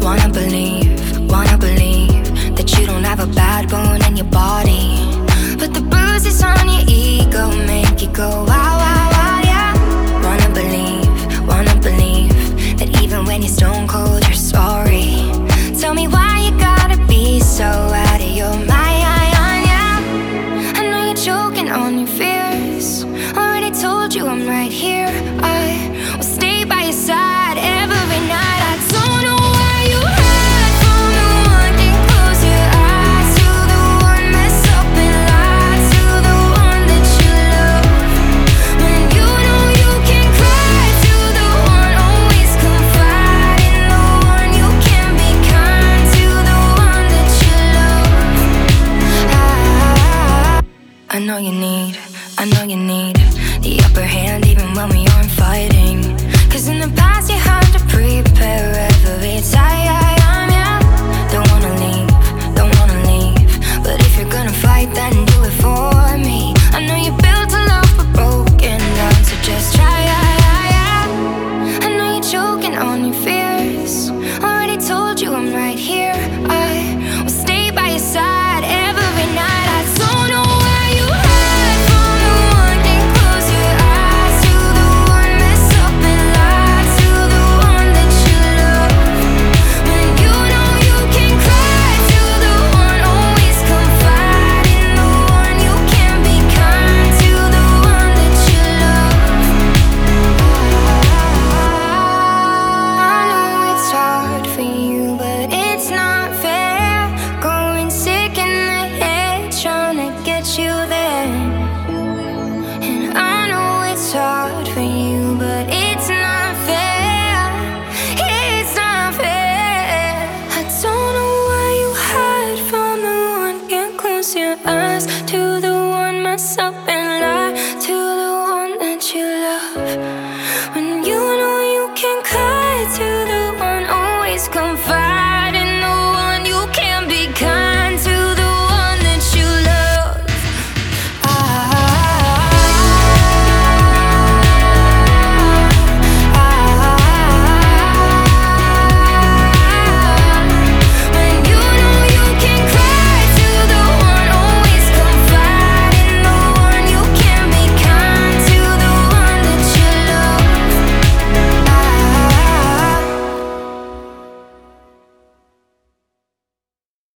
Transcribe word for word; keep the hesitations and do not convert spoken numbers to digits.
Wanna believe, wanna believe that you don't have a bad bone in your body, but the bruises on your ego make you go wow, wow, wow, yeah. Wanna believe, wanna believe that even when you're stone cold, you're sorry. Tell me why you gotta be so out of your mind, yeah. I know you're choking on your fears. Already told you I'm right here. I will stay by your side every night. I don't know why you hide from the one and close your eyes to the one mess up and lie to the one that you love. When you know you can cry to the one, always confide in the one. You can be kind to the one that you love. I, I know you need, I know you need the upper hand even when we aren't fighting. Cause in the past you had to prepare every time.